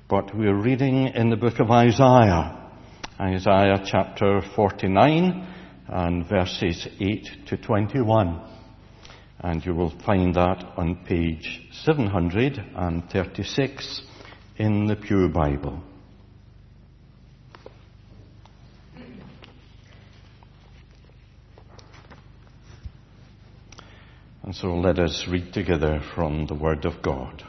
But we're reading in the book of Isaiah, Isaiah chapter 49 and verses 8 to 21. And you will find that on page 736 in the Pew Bible. And so let us read together from the Word of God.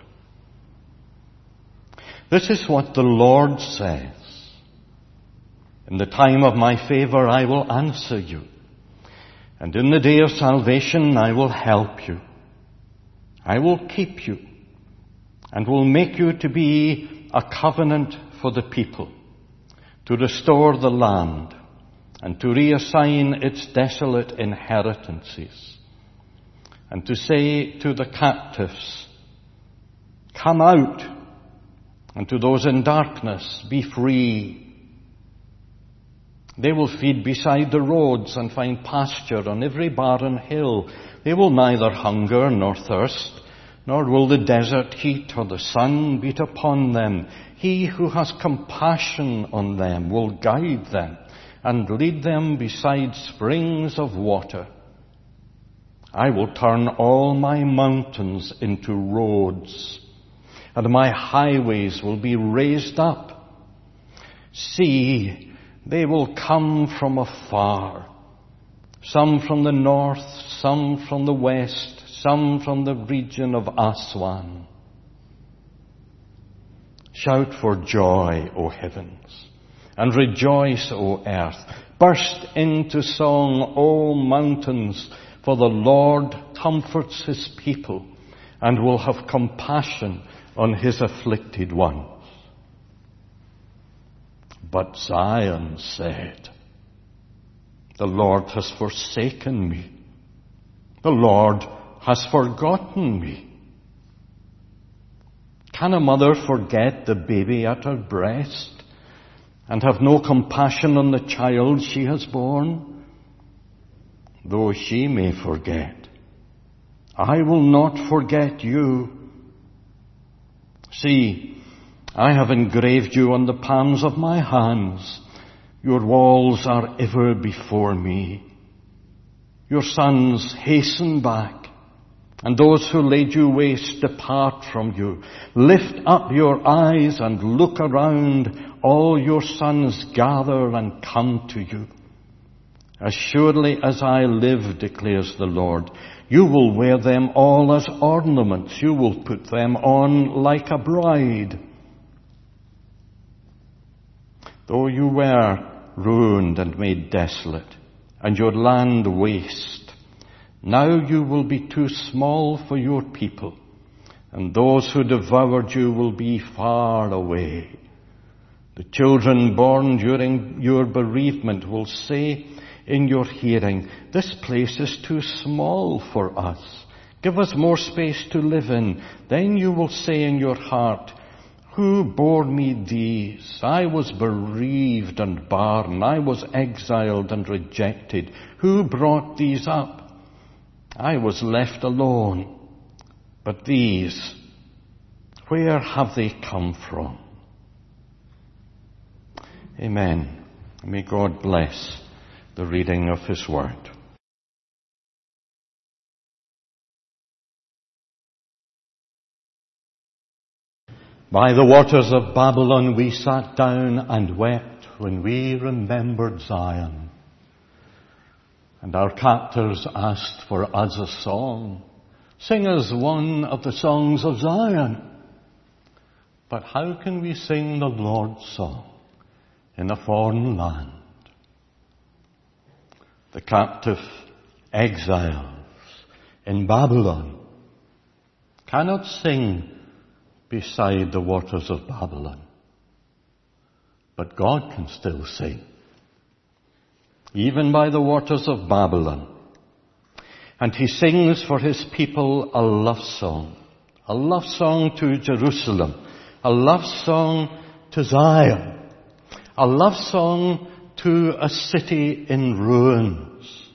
This is what the Lord says. In the time of my favor I will answer you, and in the day of salvation I will help you. I will keep you, and will make you to be a covenant for the people, to restore the land, and to reassign its desolate inheritances, and to say to the captives, come out, and to those in darkness, be free. They will feed beside the roads and find pasture on every barren hill. They will neither hunger nor thirst, nor will the desert heat or the sun beat upon them. He who has compassion on them will guide them and lead them beside springs of water. I will turn all my mountains into roads, and my highways will be raised up. See, they will come from afar, some from the north, some from the west, some from the region of Aswan. Shout for joy, O heavens, and rejoice, O earth. Burst into song, O mountains, for the Lord comforts his people and will have compassion on his afflicted ones. But Zion said, the Lord has forsaken me. The Lord has forgotten me. Can a mother forget the baby at her breast and have no compassion on the child she has borne? Though she may forget, I will not forget you. See, I have engraved you on the palms of my hands. Your walls are ever before me. Your sons hasten back, and those who laid you waste depart from you. Lift up your eyes and look around. All your sons gather and come to you. As surely as I live, declares the Lord, you will wear them all as ornaments. You will put them on like a bride. Though you were ruined and made desolate, and your land waste, now you will be too small for your people, and those who devoured you will be far away. The children born during your bereavement will say in your hearing, this place is too small for us. Give us more space to live in. Then you will say in your heart, who bore me these? I was bereaved and barren. I was exiled and rejected. Who brought these up? I was left alone. But these, where have they come from? Amen. May God bless the reading of his word. By the waters of Babylon we sat down and wept when we remembered Zion. And our captors asked for us a song. Sing us one of the songs of Zion. But how can we sing the Lord's song in a foreign land? The captive exiles in Babylon cannot sing beside the waters of Babylon. But God can still sing, even by the waters of Babylon. And he sings for his people a love song to Jerusalem, a love song to Zion, a love song to a city in ruins.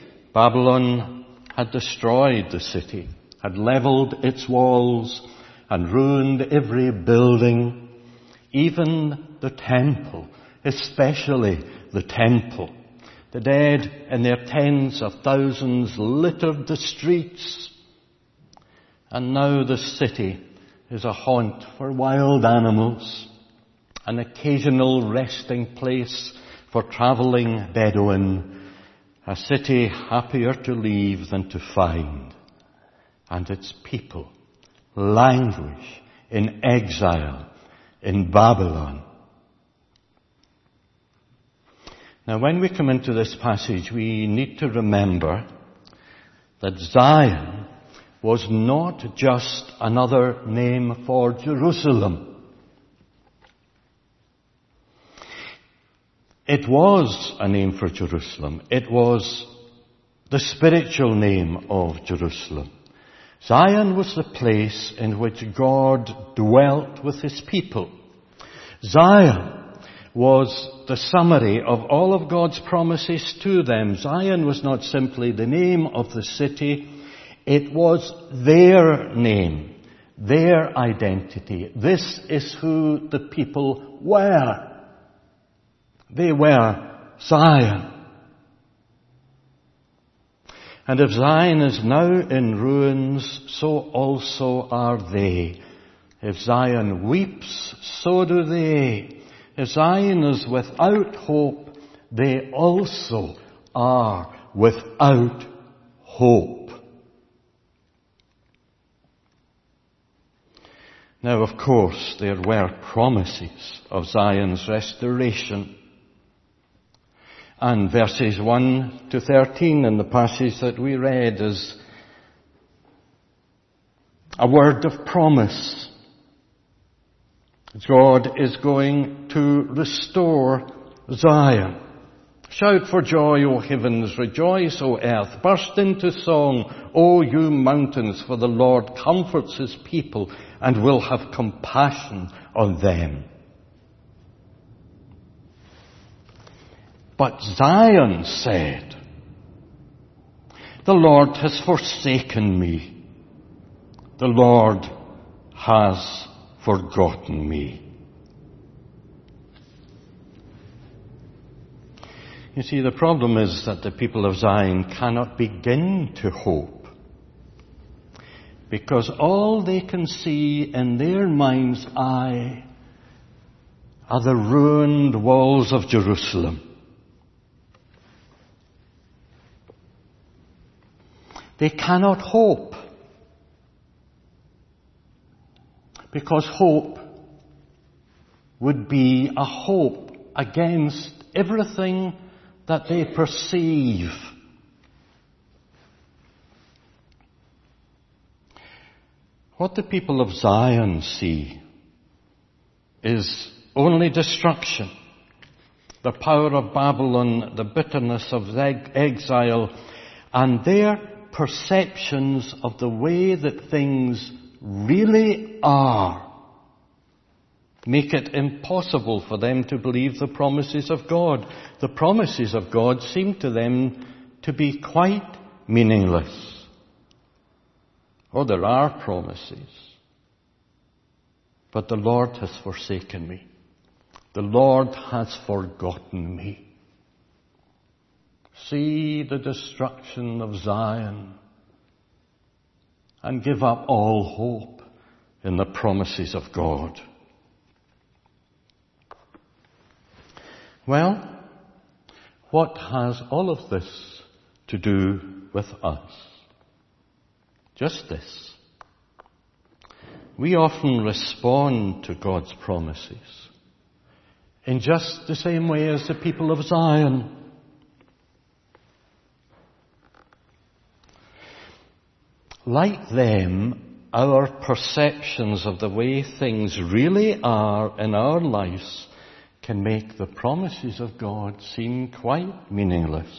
Babylon had destroyed the city, had leveled its walls, and ruined every building, even the temple, especially the temple. The dead in their tens of thousands littered the streets. And now the city is a haunt for wild animals, an occasional resting place for travelling Bedouin, a city happier to leave than to find. And its people languish in exile in Babylon. Now, when we come into this passage, we need to remember that Zion was not just another name for Jerusalem. It was a name for Jerusalem. It was the spiritual name of Jerusalem. Zion was the place in which God dwelt with his people. Zion was the summary of all of God's promises to them. Zion was not simply the name of the city, it was their name, their identity. This is who the people were. They were Zion. And if Zion is now in ruins, so also are they. If Zion weeps, so do they. If Zion is without hope, they also are without hope. Now, of course, there were promises of Zion's restoration. And verses 1 to 13 in the passage that we read is a word of promise. God is going to restore Zion. Shout for joy, O heavens, rejoice, O earth, burst into song, O you mountains, for the Lord comforts his people and will have compassion on them. But Zion said, the Lord has forsaken me. The Lord has forgotten me. You see, the problem is that the people of Zion cannot begin to hope, because all they can see in their mind's eye are the ruined walls of Jerusalem. They cannot hope, because hope would be a hope against everything that they perceive. What the people of Zion see is only destruction, the power of Babylon, the bitterness of exile, and their perceptions of the way that things really are make it impossible for them to believe the promises of God. The promises of God seem to them to be quite meaningless. Oh, there are promises, but the Lord has forsaken me. The Lord has forgotten me. See the destruction of Zion and give up all hope in the promises of God. Well, what has all of this to do with us? Just this. We often respond to God's promises in just the same way as the people of Zion. Like them, our perceptions of the way things really are in our lives can make the promises of God seem quite meaningless.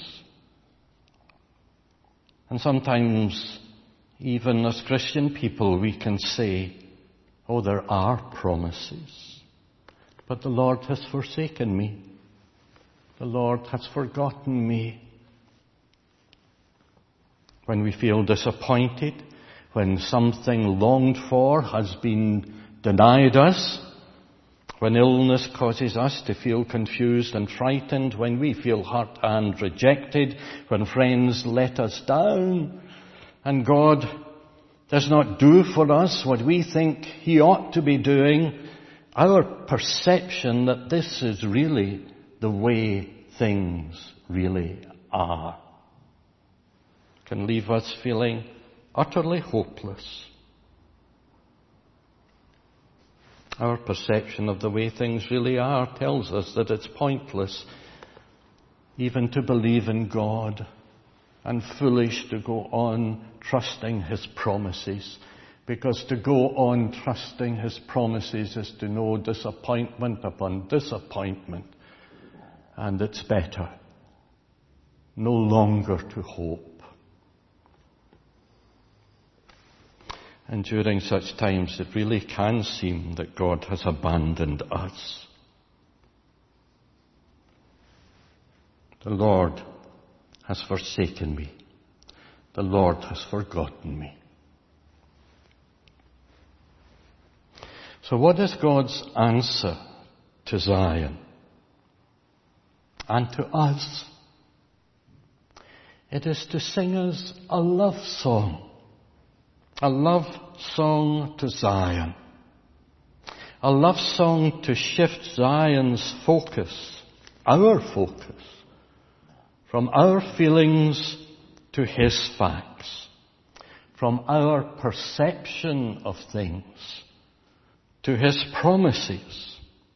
And sometimes, even as Christian people, we can say, oh, there are promises, but the Lord has forsaken me. The Lord has forgotten me. When we feel disappointed, when something longed for has been denied us, when illness causes us to feel confused and frightened, when we feel hurt and rejected, when friends let us down, and God does not do for us what we think He ought to be doing, our perception that this is really the way things really are can leave us feeling utterly hopeless. Our perception of the way things really are tells us that it's pointless even to believe in God, and foolish to go on trusting His promises, because to go on trusting His promises is to know disappointment upon disappointment, and it's better no longer to hope. And during such times, it really can seem that God has abandoned us. The Lord has forsaken me. The Lord has forgotten me. So what is God's answer to Zion and to us? It is to sing us a love song. A love song to Zion. A love song to shift Zion's focus, our focus, from our feelings to His facts, from our perception of things to His promises.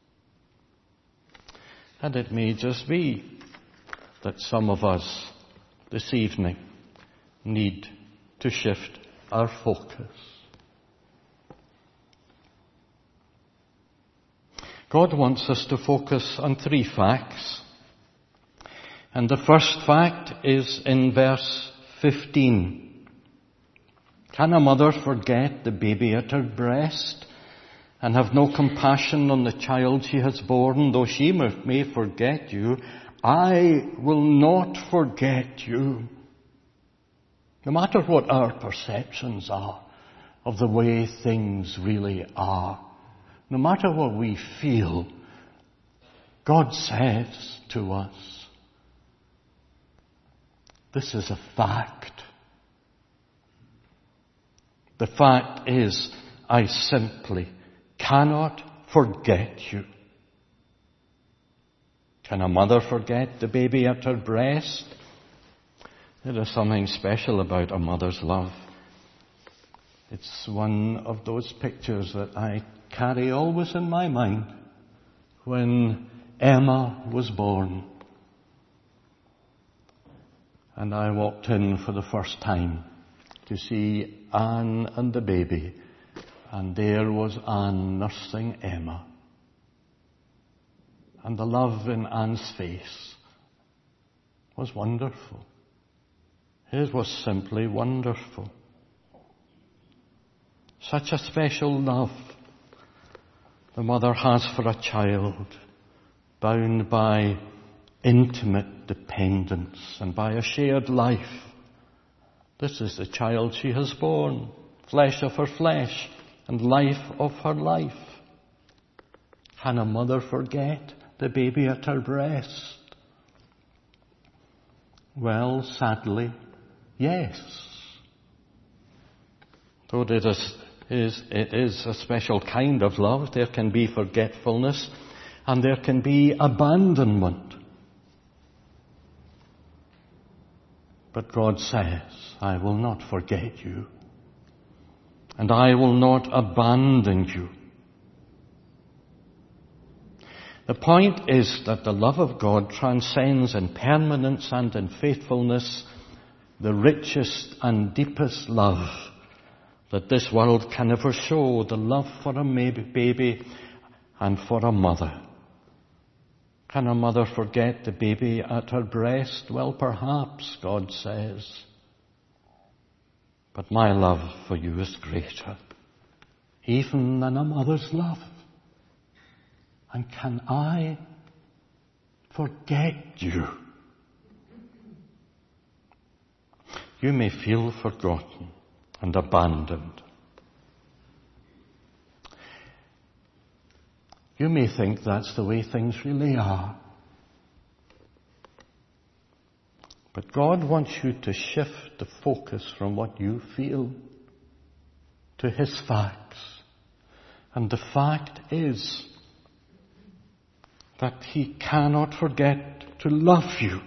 And it may just be that some of us this evening need to shift our focus. God wants us to focus on 3 facts. And the first fact is in verse 15. Can a mother forget the baby at her breast and have no compassion on the child she has borne? Though she may forget you, I will not forget you. No matter what our perceptions are of the way things really are, no matter what we feel, God says to us, this is a fact. The fact is, I simply cannot forget you. Can a mother forget the baby at her breast? There is something special about a mother's love. It's one of those pictures that I carry always in my mind when Emma was born. And I walked in for the first time to see Anne and the baby. And there was Anne nursing Emma. And the love in Anne's face was wonderful. It was simply wonderful. Such a special love the mother has for a child, bound by intimate dependence and by a shared life. This is the child she has borne, flesh of her flesh and life of her life. Can a mother forget the baby at her breast? Well, sadly, yes. Though it is a special kind of love, there can be forgetfulness and there can be abandonment. But God says, I will not forget you, and I will not abandon you. The point is that the love of God transcends in permanence and in faithfulness the richest and deepest love that this world can ever show, the love for a baby and for a mother. Can a mother forget the baby at her breast? Well, perhaps, God says. But my love for you is greater, even than a mother's love. And can I forget you? You may feel forgotten. and abandoned. You may think that's the way things really are. But God wants you to shift the focus from what you feel to His facts. And the fact is that He cannot forget to love you.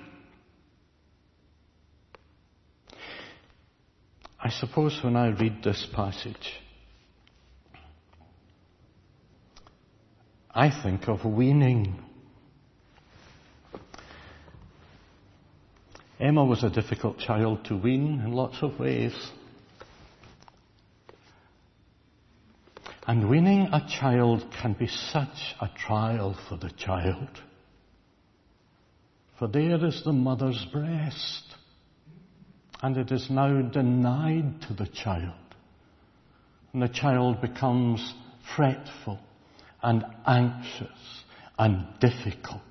I suppose when I read this passage, I think of weaning. Emma was a difficult child to wean in lots of ways. And weaning a child can be such a trial for the child. For there is the mother's breast, and it is now denied to the child. And the child becomes fretful and anxious and difficult.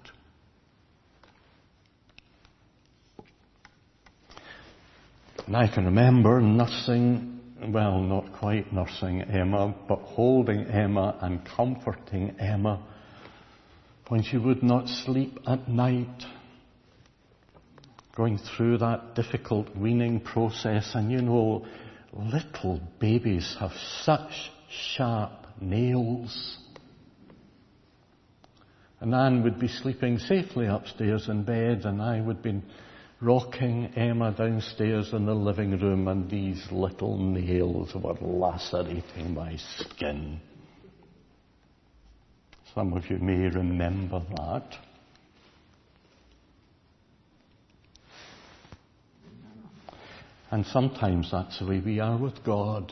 And I can remember nursing, well, not quite nursing Emma, but holding Emma and comforting Emma when she would not sleep at night, going through that difficult weaning process. And you know, little babies have such sharp nails. And Anne would be sleeping safely upstairs in bed, and I would be rocking Emma downstairs in the living room, and these little nails were lacerating my skin. Some of you may remember that. And sometimes that's the way we are with God.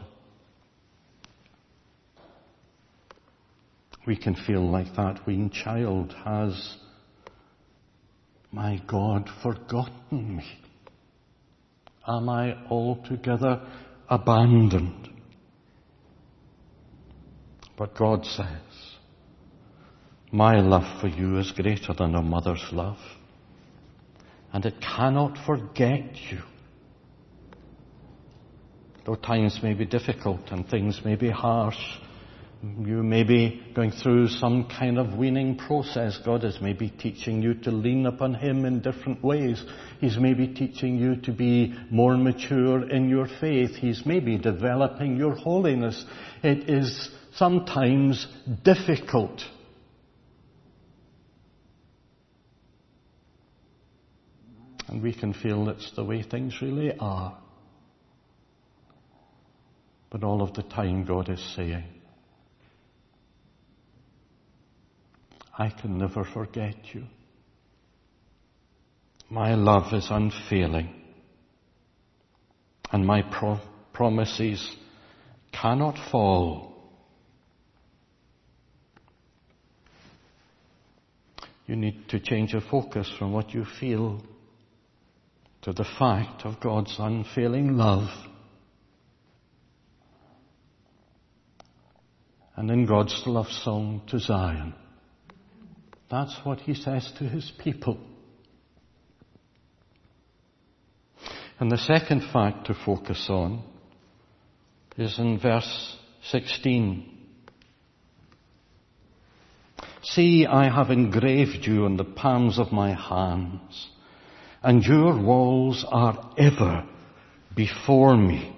We can feel like that weaned child has, my God, forgotten me? Am I altogether abandoned? But God says, my love for you is greater than a mother's love, and it cannot forget you. Though times may be difficult and things may be harsh, you may be going through some kind of weaning process. God is maybe teaching you to lean upon Him in different ways. He's maybe teaching you to be more mature in your faith. He's maybe developing your holiness. It is sometimes difficult. And we can feel it's the way things really are. But all of the time God is saying, I can never forget you. My love is unfailing, and my promises cannot fall. You need to change your focus from what you feel to the fact of God's unfailing love. And in God's love song to Zion, that's what He says to His people. And the second fact to focus on is in verse 16. See, I have engraved you on the palms of my hands, and your walls are ever before me.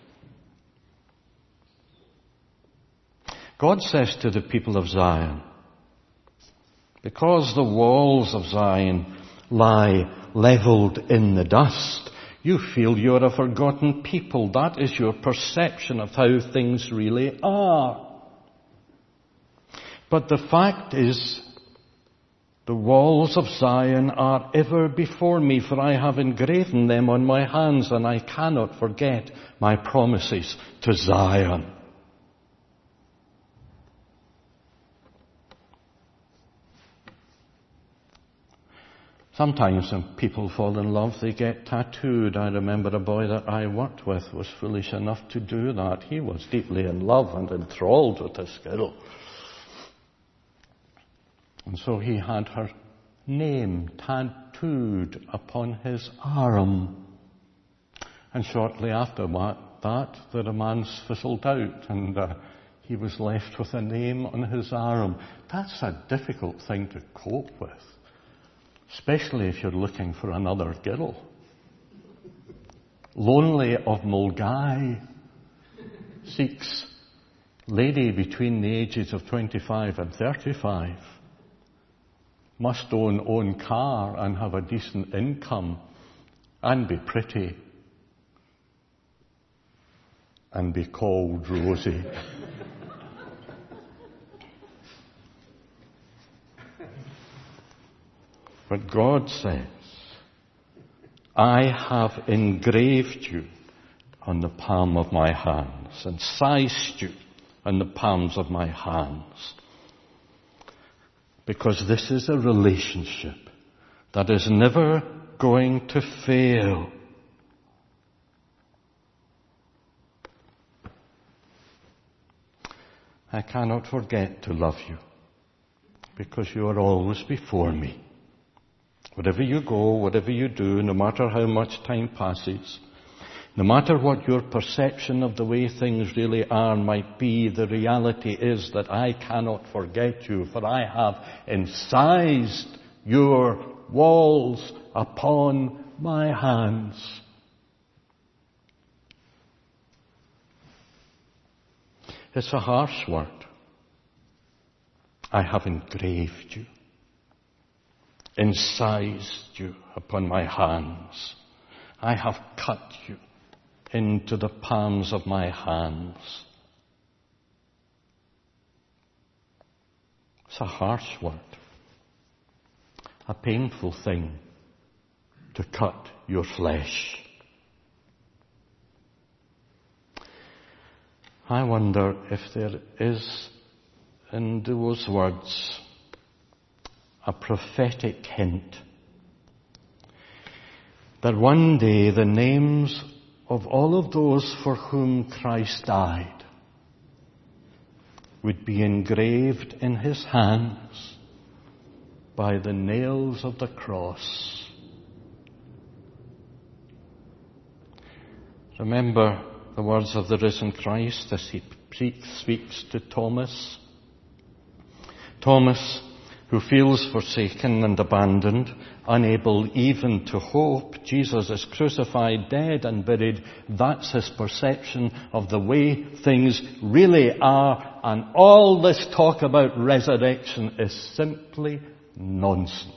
God says to the people of Zion, because the walls of Zion lie leveled in the dust, you feel you're a forgotten people. That is your perception of how things really are. But the fact is, the walls of Zion are ever before me, for I have engraven them on my hands, and I cannot forget my promises to Zion. Sometimes when people fall in love, they get tattooed. I remember a boy that I worked with was foolish enough to do that. He was deeply in love and enthralled with this girl. And so he had her name tattooed upon his arm. And shortly after that, the romance fizzled out and he was left with a name on his arm. That's a difficult thing to cope with, especially if you're looking for another girl. Lonely of Mulgai seeks lady between the ages of 25 and 35. Must own car and have a decent income and be pretty and be called Rosie. But God says, I have engraved you on the palm of my hands and sized you on the palms of my hands. Because this is a relationship that is never going to fail. I cannot forget to love you because you are always before me. Wherever you go, whatever you do, no matter how much time passes, no matter what your perception of the way things really are might be, the reality is that I cannot forget you, for I have incised your walls upon my hands. It's a harsh word. I have engraved you, incised you upon my hands. I have cut you into the palms of my hands. It's a harsh word, a painful thing to cut your flesh. I wonder if there is in those words a prophetic hint that one day the names of all of those for whom Christ died would be engraved in his hands by the nails of the cross. Remember the words of the risen Christ as he speaks to Thomas. Thomas, who feels forsaken and abandoned, unable even to hope Jesus is crucified, dead and buried. That's his perception of the way things really are. And all this talk about resurrection is simply nonsense.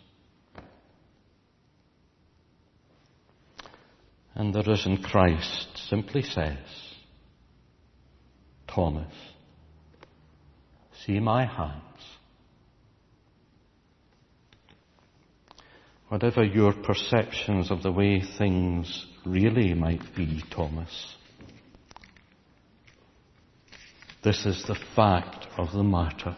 And the risen Christ simply says, Thomas, see my hands. Whatever your perceptions of the way things really might be, Thomas, this is the fact of the matter.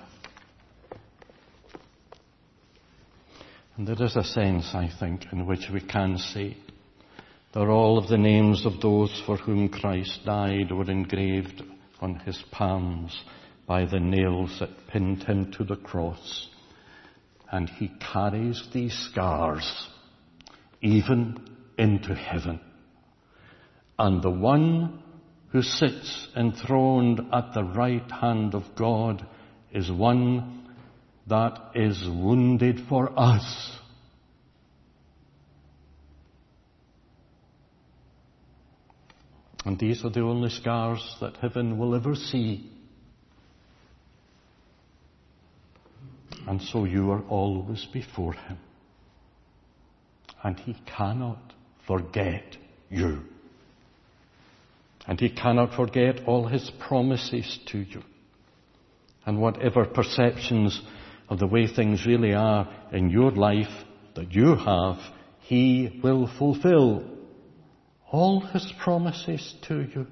And there is a sense, I think, in which we can say that all of the names of those for whom Christ died were engraved on his palms by the nails that pinned him to the cross. And he carries these scars even into heaven. And the one who sits enthroned at the right hand of God is one that is wounded for us. And these are the only scars that heaven will ever see. And so you are always before him. And he cannot forget you. And he cannot forget all his promises to you. And whatever perceptions of the way things really are in your life that you have, he will fulfill all his promises to you.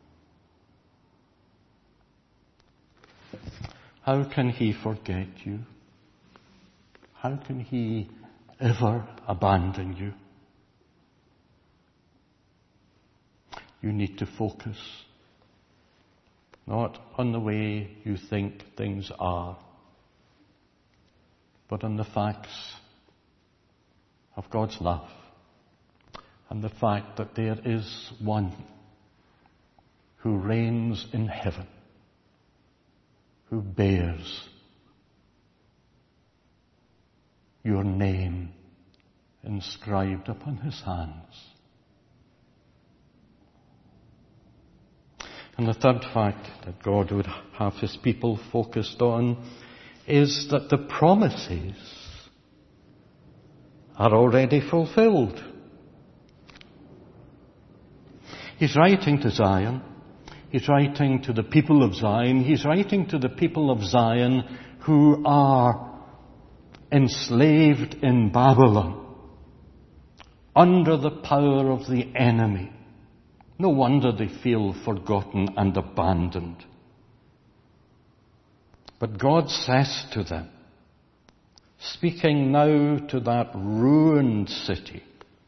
How can he forget you? How can he ever abandon you? You need to focus not on the way you think things are, but on the facts of God's love and the fact that there is one who reigns in heaven, who bears your name inscribed upon his hands. And the third fact that God would have his people focused on is that the promises are already fulfilled. He's writing to Zion. He's writing to the people of Zion. He's writing to the people of Zion who are enslaved in Babylon, under the power of the enemy. No wonder they feel forgotten and abandoned. But God says to them, speaking now to that ruined city,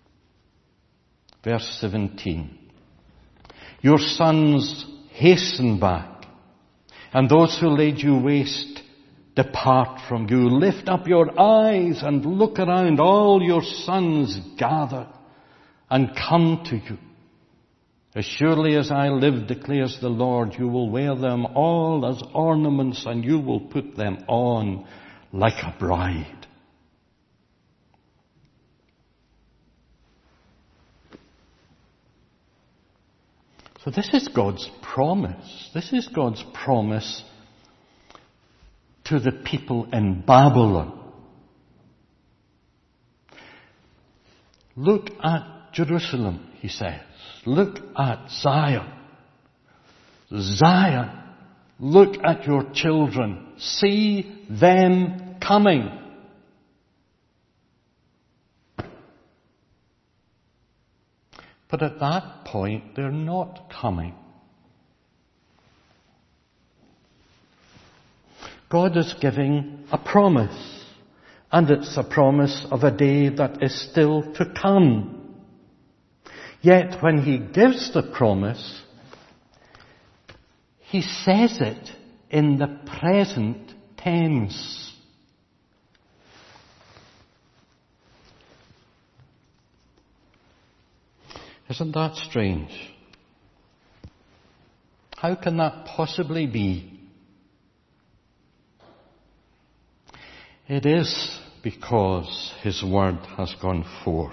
verse 17, your sons hasten back, and those who laid you waste depart from you. Lift up your eyes and look around. All your sons gather and come to you. As surely as I live, declares the Lord, you will wear them all as ornaments, and you will put them on like a bride. So this is God's promise. This is God's promise to the people in Babylon. Look at Jerusalem, he says. Look at Zion. Zion, look at your children. See them coming. But at that point, they're not coming. God is giving a promise, and it's a promise of a day that is still to come. Yet when he gives the promise, he says it in the present tense. Isn't that strange? How can that possibly be? It is because his word has gone forth.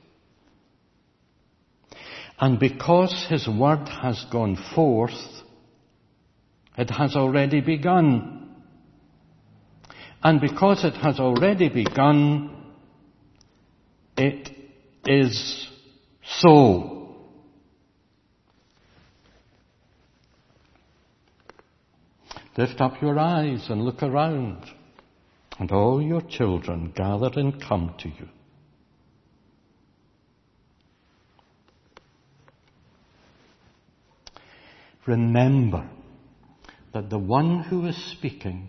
And because his word has gone forth, it has already begun. And because it has already begun, it is so. Lift up your eyes and look around, and all your children gather and come to you. Remember that the one who is speaking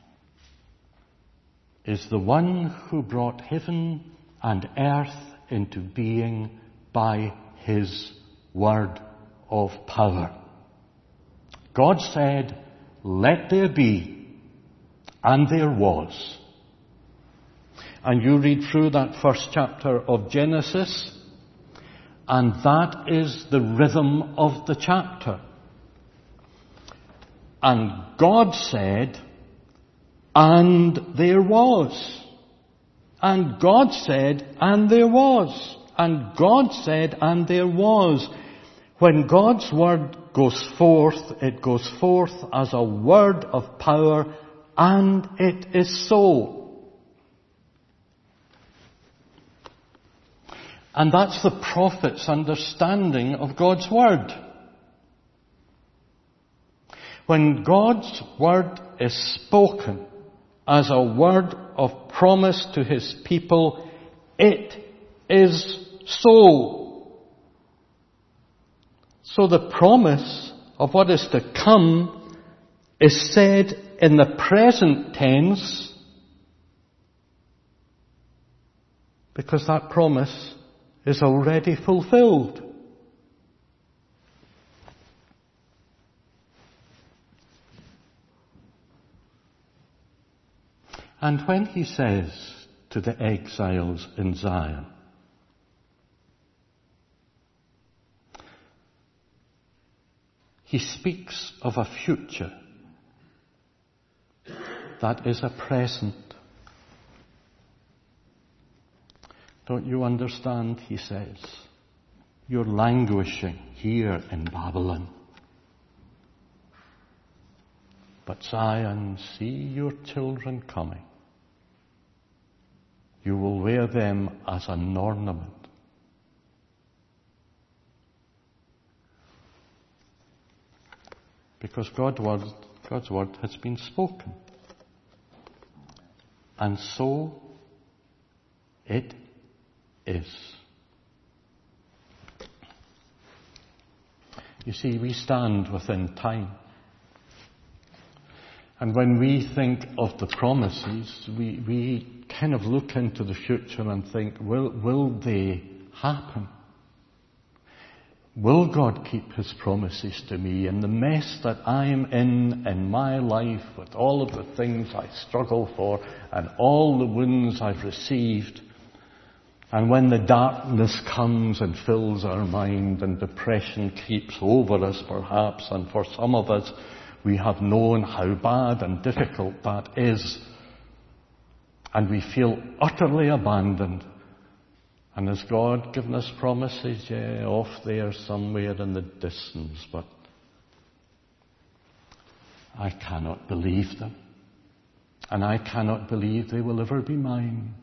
is the one who brought heaven and earth into being by his word of power. God said, let there be, and there was. And you read through that first chapter of Genesis, and that is the rhythm of the chapter. And God said, and there was. And God said, and there was. And God said, and there was. When God's word goes forth, it goes forth as a word of power, and it is so. And that's the prophet's understanding of God's word. When God's word is spoken as a word of promise to his people, it is so. So the promise of what is to come is said in the present tense, because that promise is already fulfilled. And when he says to the exiles in Zion, He speaks of a future that is a present. Don't you understand, he says? You're languishing here in Babylon. But Zion, see your children coming. You will wear them as an ornament. Because God's word has been spoken. And so it is. You see, we stand within time. And when we think of the promises, we kind of look into the future and think, will they happen? Will God keep his promises to me in the mess that I'm in my life, with all of the things I struggle for and all the wounds I've received? And when the darkness comes and fills our mind and depression creeps over us perhaps, and for some of us we have known how bad and difficult that is, and we feel utterly abandoned. And has God given us promises? Yeah, off there somewhere in the distance, but I cannot believe them. And I cannot believe they will ever be mine.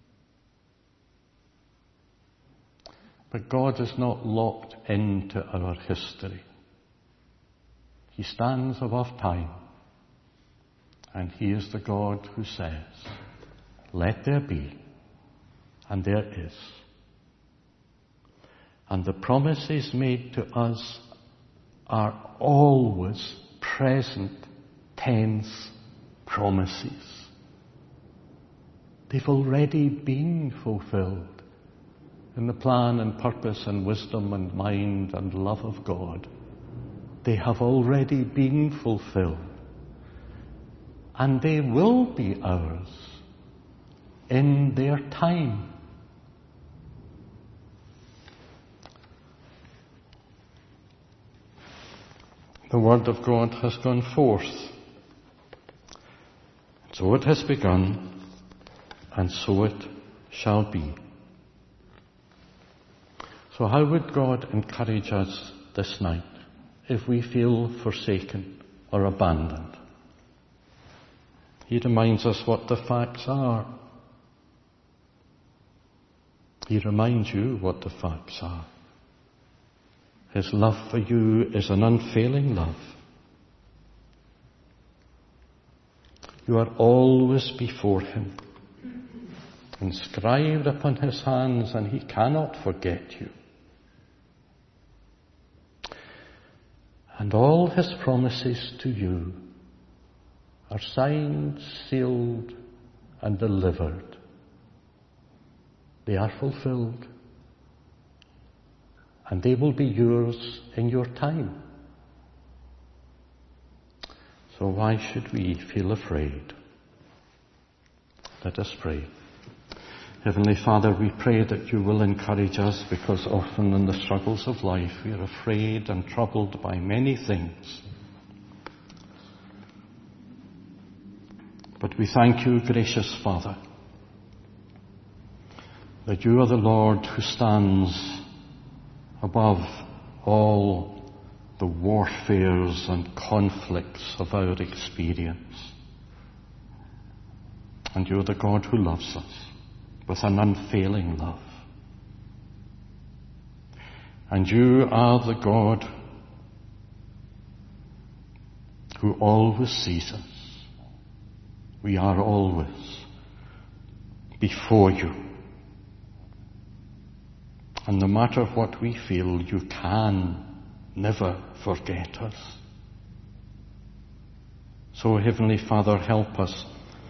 But God is not locked into our history. He stands above time. And he is the God who says, let there be, and there is. And the promises made to us are always present tense promises. They've already been fulfilled in the plan and purpose and wisdom and mind and love of God. They have already been fulfilled. And they will be ours in their time. The word of God has gone forth. So it has begun, and so it shall be. So how would God encourage us this night if we feel forsaken or abandoned? He reminds us what the facts are. He reminds you what the facts are. His love for you is an unfailing love. You are always before him, inscribed upon his hands, and he cannot forget you. And all his promises to you are signed, sealed, and delivered. They are fulfilled. And they will be yours in your time. So why should we feel afraid? Let us pray. Heavenly Father, we pray that you will encourage us, because often in the struggles of life we are afraid and troubled by many things. But we thank you, gracious Father, that you are the Lord who stands above all the warfares and conflicts of our experience. And you're the God who loves us with an unfailing love. And you are the God who always sees us. We are always before you. And no matter what we feel, you can never forget us. So, Heavenly Father, help us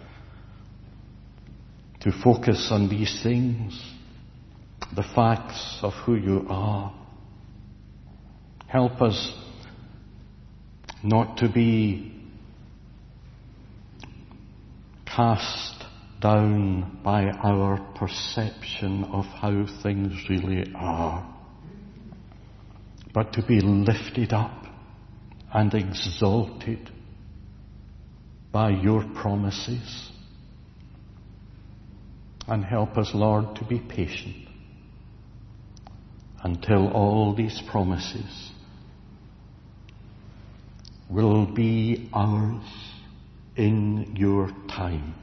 to focus on these things, the facts of who you are. Help us not to be cast down by our perception of how things really are, but to be lifted up and exalted by your promises. And help us, Lord, to be patient until all these promises will be ours in your time.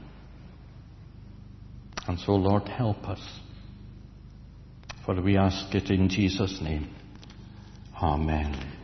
And so, Lord, help us. For we ask it in Jesus' name. Amen.